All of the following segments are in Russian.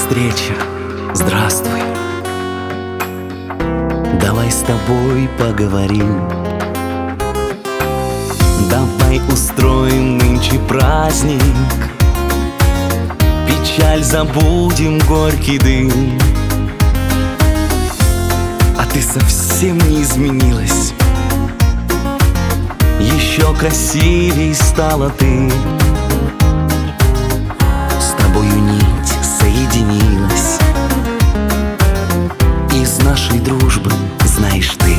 встреча, здравствуй. Давай с тобой поговорим. Давай устроим нынче праздник. Печаль забудем, горький дым. А ты совсем не изменилась. Еще красивей стала ты. С тобою нить соединилась. Из нашей дружбы знаешь ты.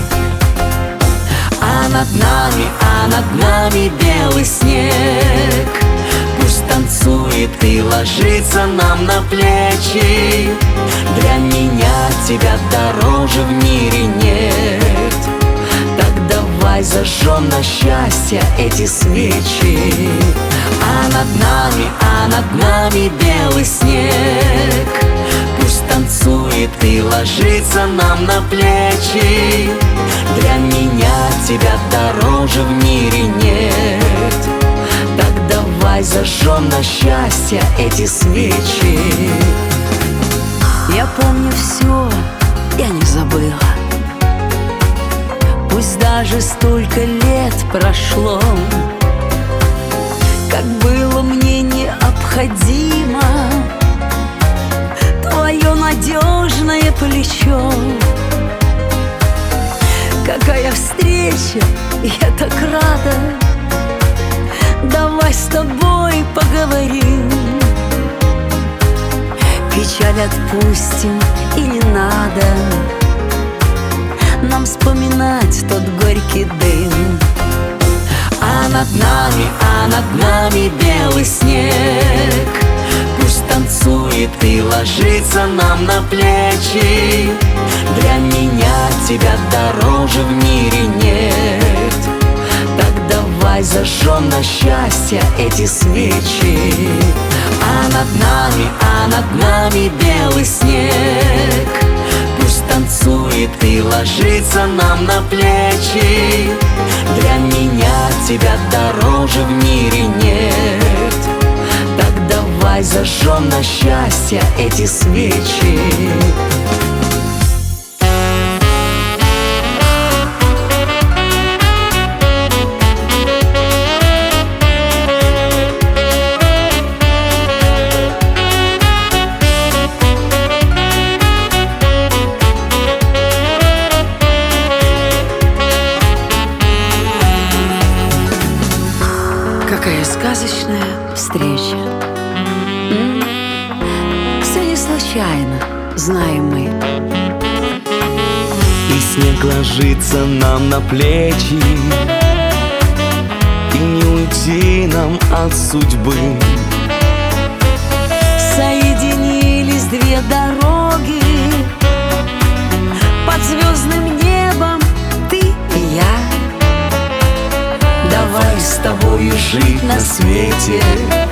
А над нами белый снег. Пусть танцует и ложится нам на плечи. Для меня тебя дороже в мире нет. Так давай зажжем на счастье эти свечи. А над нами белый снег. Пусть танцует и ложится нам на плечи. Для меня тебя дороже в мире нет. Так давай зажжем на счастье эти свечи. Я помню все, я не забыла. Пусть даже столько лет прошло. Как было мне необходимо твое надежное плечо. Какая встреча, я так рада. Давай с тобой поговорим. Печаль отпустим, и не надо нам вспоминать тот горький дым. А над нами белый снег. Пусть танцует и ложится нам на плечи. Для меня тебя дороже в мире нет. Так давай зажжем на счастье эти свечи. А над нами белый снег. Пусть танцует и ложится нам на плечи. Для меня тебя дороже в мире нет. Так давай зажжем на счастье эти свечи. Какая сказочная встреча. Все не случайно, знаем мы. И снег ложится нам на плечи. И не уйти нам от судьбы. Соединились две дороги. Под звездным небом ты и я. Давай с тобою жить на свете.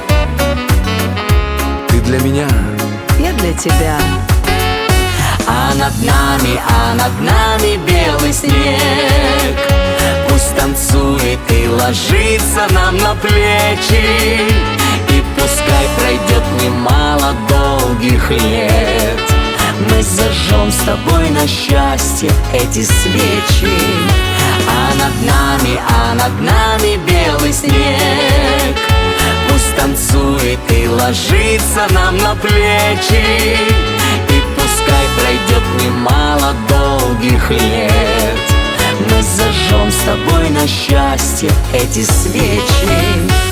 Ты для меня, Я для тебя. А над нами белый снег. Пусть танцует и ложится нам на плечи. И пускай пройдет немало долгих лет. Мы зажжем с тобой на счастье эти свечи. А над нами белый снег. Пусть танцует и ложится нам на плечи. И пускай пройдет немало долгих лет. Мы зажжем с тобой на счастье эти свечи.